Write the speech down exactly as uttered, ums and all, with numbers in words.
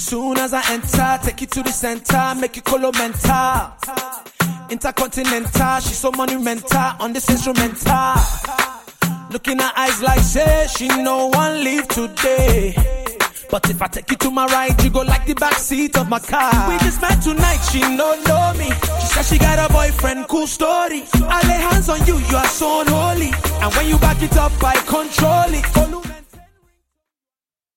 Soon as I enter, take you to the center, make you colo mental. Intercontinental, she's so monumental on this instrumental. Look in her eyes like say she no one leave today. But if I take you to my right, you go like the back seat of my car. We just met tonight, she no know me. She said she got a boyfriend, cool story. I lay hands on you, you are so unholy. And when you back it up, I control it.